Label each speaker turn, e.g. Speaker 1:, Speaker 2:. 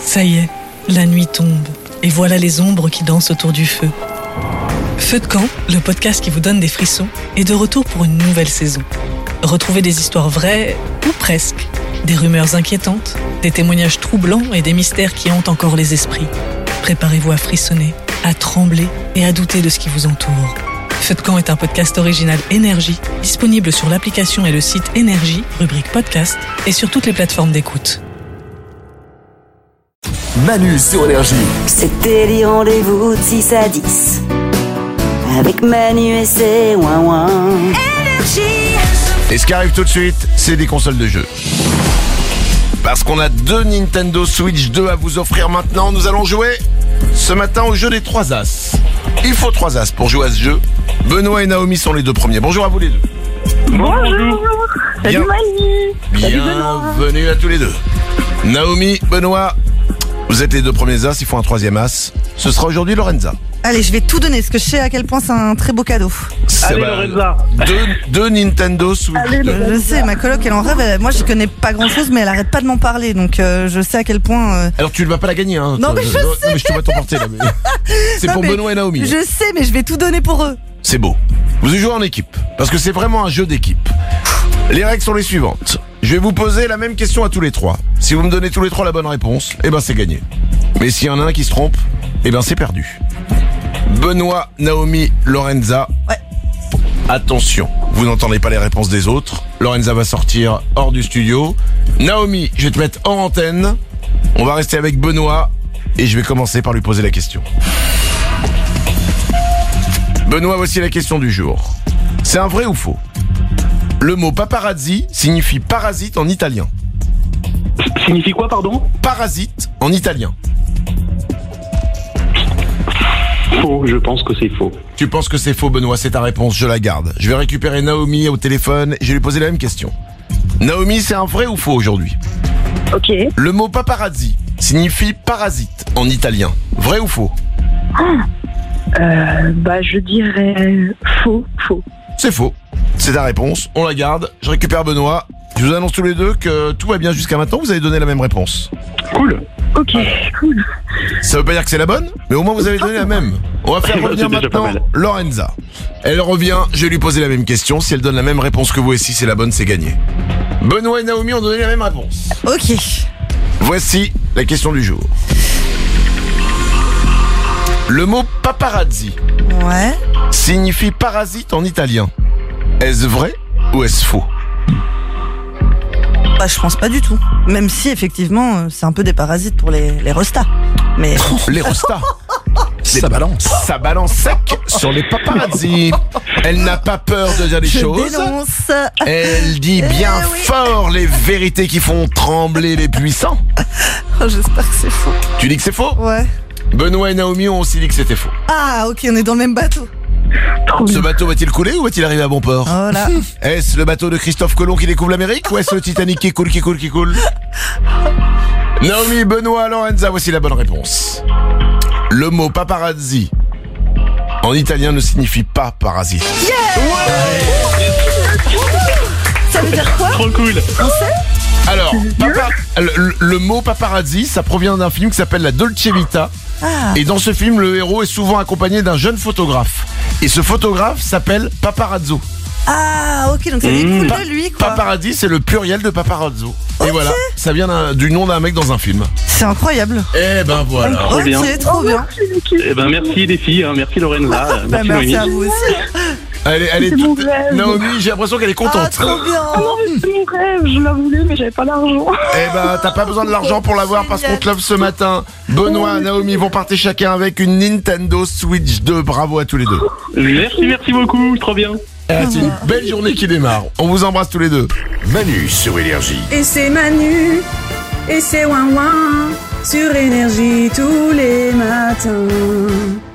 Speaker 1: Ça y est, la nuit tombe, et voilà les ombres qui dansent autour du feu. Feu de camp, le podcast qui vous donne des frissons, est de retour pour une nouvelle saison. Retrouvez des histoires vraies, ou presque, des rumeurs inquiétantes, des témoignages troublants et des mystères qui hantent encore les esprits. Préparez-vous à frissonner, à trembler et à douter de ce qui vous entoure. Feu de camp est un podcast original Énergie, disponible sur l'application et le site Énergie, rubrique podcast, et sur toutes les plateformes d'écoute.
Speaker 2: Manu sur Énergie.
Speaker 3: C'était les rendez-vous de 6 à 10 avec Manu et ses ouin-ouin. Énergie.
Speaker 4: Et ce qui arrive tout de suite, c'est des consoles de jeux. Parce qu'on a 2 Nintendo Switch 2 à vous offrir maintenant. Nous allons jouer ce matin au jeu des 3 As. Il faut 3 As pour jouer à ce jeu. Benoît et Naomi sont les 2 premiers. Bonjour à vous les 2.
Speaker 5: Bonjour. Salut Manu.
Speaker 4: Bienvenue à tous les 2. Naomi, Benoît, vous êtes les 2 premiers As, il faut un 3e As. Ce sera aujourd'hui Lorenza.
Speaker 6: Allez, je vais tout donner, parce que je sais à quel point c'est un très beau cadeau.
Speaker 5: Allez Lorenza.
Speaker 4: 2 Nintendo Switch 2.
Speaker 6: Je sais, ma coloc, elle en rêve. Moi, j'y connais pas grand-chose, mais elle arrête pas de m'en parler. Donc, je sais à quel point...
Speaker 4: Alors tu ne vas pas la gagner, hein.
Speaker 6: Non, mais je sais.
Speaker 4: Non, mais je te vois t'emporter là. Mais... C'est
Speaker 6: Non,
Speaker 4: pour
Speaker 6: mais
Speaker 4: Benoît et Naomi.
Speaker 6: Je sais, mais je vais tout donner pour eux.
Speaker 4: C'est beau. Vous jouez en équipe, parce que c'est vraiment un jeu d'équipe. Les règles sont les suivantes. Je vais vous poser la même question à tous les 3. Si vous me donnez tous les 3 la bonne réponse, eh ben c'est gagné. Mais s'il y en a un qui se trompe, eh ben c'est perdu. Benoît, Naomi, Lorenza.
Speaker 6: Ouais.
Speaker 4: Attention, vous n'entendez pas les réponses des autres. Lorenza va sortir hors du studio. Naomi, je vais te mettre hors antenne. On va rester avec Benoît et je vais commencer par lui poser la question. Benoît, voici la question du jour. C'est un vrai ou faux? Le mot paparazzi signifie parasite en italien.
Speaker 5: Signifie quoi, pardon?
Speaker 4: Parasite en italien.
Speaker 5: Faux, je pense que c'est faux.
Speaker 4: Tu penses que c'est faux, Benoît, c'est ta réponse, je la garde. Je vais récupérer Naomi au téléphone et je vais lui poser la même question. Naomi, c'est un vrai ou faux aujourd'hui?
Speaker 7: Ok.
Speaker 4: Le mot paparazzi signifie parasite en italien. Vrai ou faux?
Speaker 7: Je dirais faux.
Speaker 4: C'est faux. C'est ta réponse, on la garde. Je récupère Benoît. Je vous annonce tous les 2 que tout va bien jusqu'à maintenant, vous avez donné la même réponse.
Speaker 5: Cool.
Speaker 7: Ok, cool.
Speaker 4: Ça veut pas dire que c'est la bonne, mais au moins vous avez donné la même. On va faire revenir
Speaker 5: C'est déjà pas
Speaker 4: maintenant
Speaker 5: mal.
Speaker 4: Lorenza. Elle revient, je vais lui poser la même question. Si elle donne la même réponse que vous et si c'est la bonne, c'est gagné. Benoît et Naomi ont donné la même réponse.
Speaker 6: Ok.
Speaker 4: Voici la question du jour. Le mot paparazzi
Speaker 6: Ouais.
Speaker 4: signifie parasite en italien. Est-ce vrai ou est-ce faux?
Speaker 6: Bah, je pense pas du tout. Même si, effectivement, c'est un peu des parasites pour les restas. Mais...
Speaker 4: Les rostas.
Speaker 2: Ça balance.
Speaker 4: Ça balance sec sur les paparazzi. Elle n'a pas peur de dire des
Speaker 6: je
Speaker 4: choses.
Speaker 6: dénonce.
Speaker 4: Elle dit bien
Speaker 6: oui.
Speaker 4: fort les vérités qui font trembler les puissants.
Speaker 6: Oh, j'espère que c'est faux.
Speaker 4: Tu dis que c'est faux?
Speaker 6: Ouais.
Speaker 4: Benoît et Naomi ont aussi dit que c'était faux.
Speaker 6: Ah, ok, on est dans le même bateau.
Speaker 7: Trop
Speaker 4: Ce
Speaker 7: bien.
Speaker 4: bateau va-t-il couler ou va-t-il arriver à bon port?
Speaker 6: Oh là.
Speaker 4: Est-ce le bateau de Christophe Colomb qui découvre l'Amérique ou est-ce le Titanic qui coule? Naomi, Benoît, Lorenza, voici la bonne réponse. Le mot paparazzi en italien ne signifie pas parasite.
Speaker 6: Ça veut dire quoi?
Speaker 5: Trop cool.
Speaker 4: Alors, le mot paparazzi, ça provient d'un film qui s'appelle La Dolce Vita.
Speaker 6: Ah.
Speaker 4: Et dans ce film, le héros est souvent accompagné d'un jeune photographe. Et ce photographe s'appelle Paparazzo.
Speaker 6: Ah, ok, donc ça découle de lui, quoi.
Speaker 4: Paparazzi, c'est le pluriel de paparazzo. Et voilà, ça vient du nom d'un mec dans un film.
Speaker 6: C'est incroyable.
Speaker 4: Eh ben voilà.
Speaker 5: Trop bien.
Speaker 6: Ok, trop bien.
Speaker 5: Eh ben merci les filles, hein. Merci Lorenza,
Speaker 6: Bah,
Speaker 5: merci
Speaker 6: merci à
Speaker 5: Noémie.
Speaker 6: vous aussi.
Speaker 4: Elle est
Speaker 7: C'est mon rêve.
Speaker 4: Naomi, j'ai l'impression qu'elle est
Speaker 6: Ah,
Speaker 4: contente.
Speaker 6: trop bien.
Speaker 7: Non, mais c'est mon rêve, je la voulais, mais j'avais pas d'argent.
Speaker 4: Eh ben, t'as pas besoin de l'argent pour l'avoir parce qu'on te l'offre ce matin. Benoît, Naomi vont partir chacun avec une Nintendo Switch 2. Bravo à tous les 2.
Speaker 5: Merci beaucoup, trop bien.
Speaker 4: C'est une belle journée qui démarre. On vous embrasse tous les 2.
Speaker 2: Manu sur Énergie.
Speaker 8: Et c'est Manu, et c'est ouin ouin, sur Énergie tous les matins.